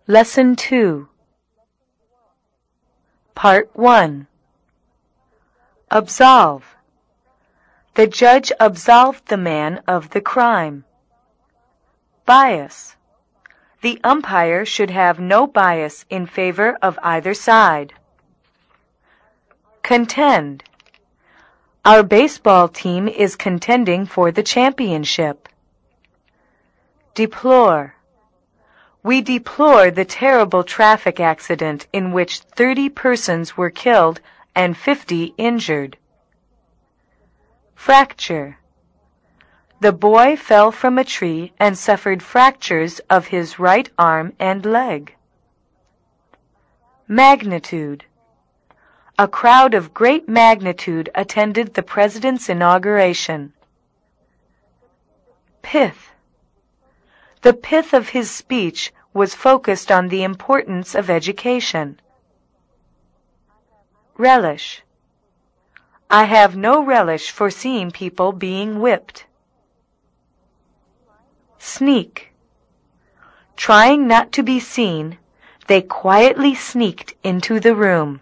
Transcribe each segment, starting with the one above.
Lesson 2. Part 1. Absolve. The judge absolved the man of the crime. Bias. The umpire should have no bias in favor of either side. Contend. Our baseball team is contending for the championship. Deplore. We deplore the terrible traffic accident in which 30 persons were killed and 50 injured. Fracture. The boy fell from a tree and suffered fractures of his right arm and leg. Magnitude. A crowd of great magnitude attended the president's inauguration. Pith. The pith of his speech was focused on the importance of education. Relish. I have no relish for seeing people being whipped. Sneak. Trying not to be seen, they quietly sneaked into the room.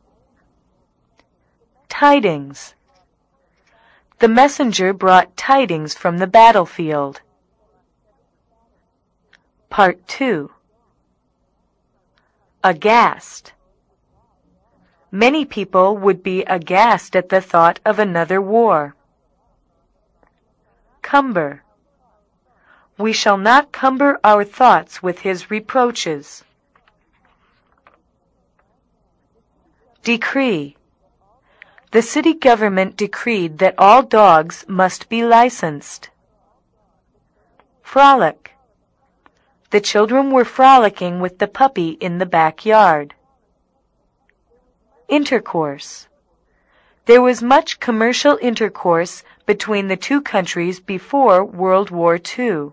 Tidings. The messenger brought tidings from the battlefield. Part 2. Aghast. Many people would be aghast at the thought of another war. Cumber. We shall not cumber our thoughts with his reproaches. Decree. The city government decreed that all dogs must be licensed. Frolic. The children were frolicking with the puppy in the backyard. Intercourse. There was much commercial intercourse between the two countries before World War II.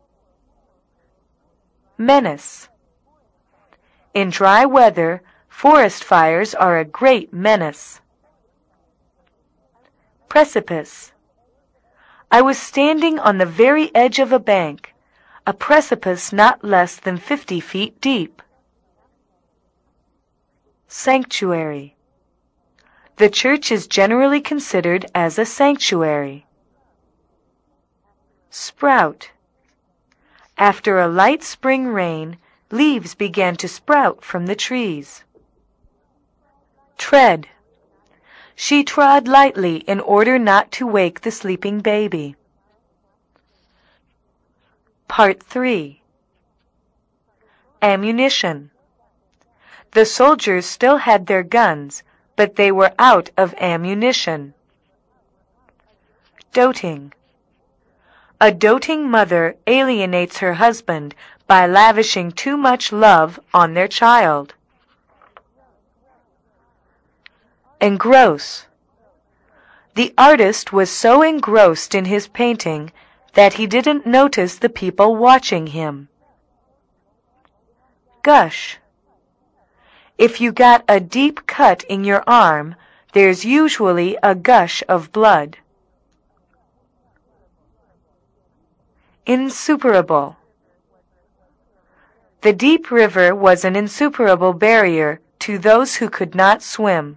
Menace. In dry weather, forest fires are a great menace. Precipice. I was standing on the very edge of a bank, a precipice not less than 50 feet deep. Sanctuary. The church is generally considered as a sanctuary. Sprout. After a light spring rain, leaves began to sprout from the trees. Tread. She trod lightly in order not to wake the sleeping baby. Part 3. Ammunition. The soldiers still had their guns, but they were out of ammunition. Doting. A doting mother alienates her husband by lavishing too much love on their child. Engross. The artist was so engrossed in his painting that he didn't notice the people watching him. Gush. If you got a deep cut in your arm, there's usually a gush of blood. Insuperable. The deep river was an insuperable barrier to those who could not swim.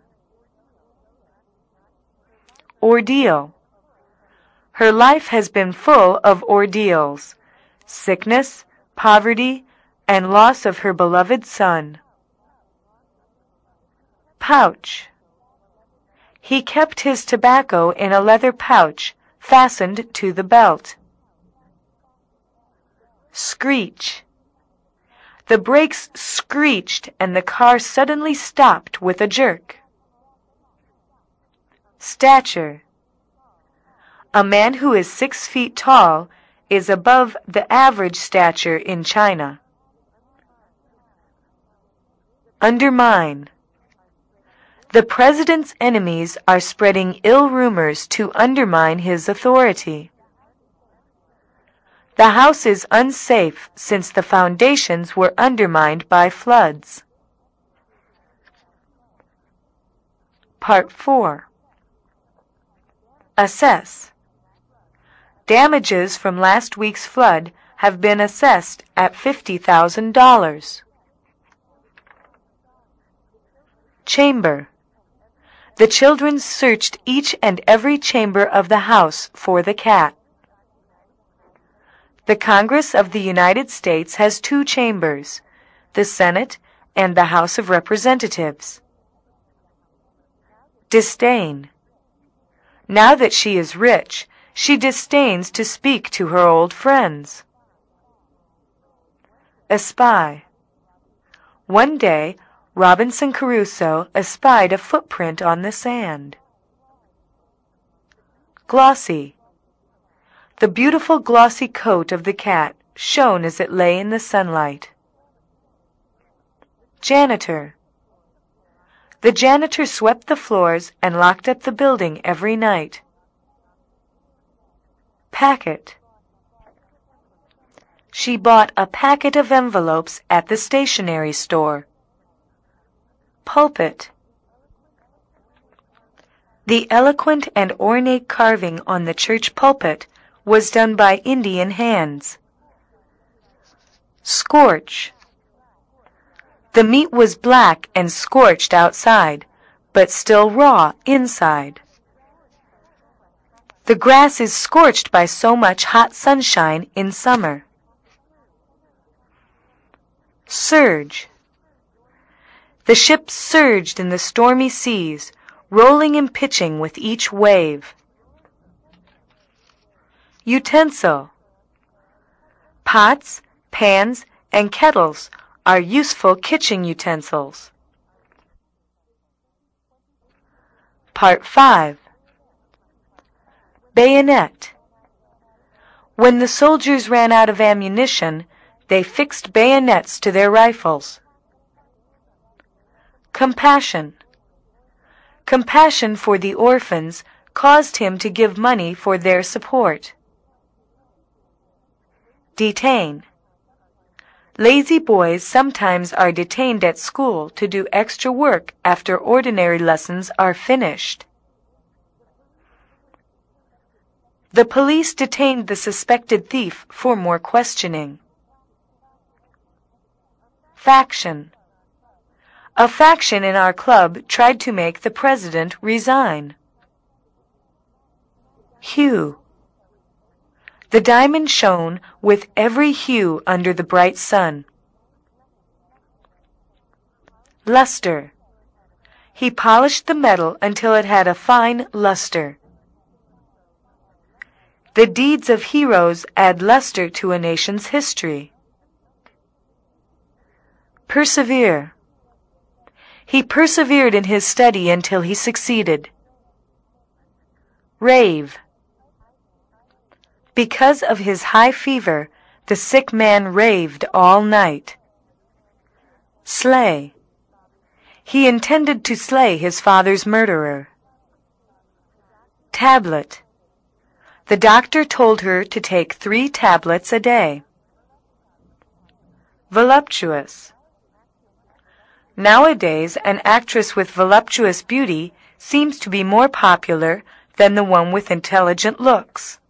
Ordeal. Her life has been full of ordeals, sickness, poverty, and loss of her beloved son. Pouch. He kept his tobacco in a leather pouch fastened to the belt. Screech. The brakes screeched and the car suddenly stopped with a jerk. Stature. A man who is 6 feet tall is above the average stature in China. Undermine. The president's enemies are spreading ill rumors to undermine his authority. The house is unsafe since the foundations were undermined by floods. Part 4. Assess. Damages from last week's flood have been assessed at $50,000. Chamber. The children searched each and every chamber of the house for the cat. The Congress of the United States has two chambers, the Senate and the House of Representatives. Disdain. Now that she is rich, she disdains to speak to her old friends. Espy. One day, Robinson Crusoe espied a footprint on the sand. Glossy. The beautiful glossy coat of the cat shone as it lay in the sunlight. Janitor. The janitor swept the floors and locked up the building every night. Packet. She bought a packet of envelopes at the stationery store. Pulpit. The eloquent and ornate carving on the church pulpit was done by Indian hands. Scorch. The meat was black and scorched outside, but still raw inside. The grass is scorched by so much hot sunshine in summer. Surge. The ship surged in the stormy seas, rolling and pitching with each wave. Utensil. Pots, pans, and kettles are useful kitchen utensils. Part 5. Bayonet. When the soldiers ran out of ammunition, they fixed bayonets to their rifles. Compassion. Compassion for the orphans caused him to give money for their support. Detain. Lazy boys sometimes are detained at school to do extra work after ordinary lessons are finished. The police detained the suspected thief for more questioning. Faction. A faction in our club tried to make the president resign. Hue. The diamond shone with every hue under the bright sun. Luster. He polished the metal until it had a fine luster. The deeds of heroes add luster to a nation's history. Persevere. He persevered in his study until he succeeded. Rave. Because of his high fever, the sick man raved all night. Slay. He intended to slay his father's murderer. Tablet. The doctor told her to take 3 tablets a day. Voluptuous. Nowadays, an actress with voluptuous beauty seems to be more popular than the one with intelligent looks.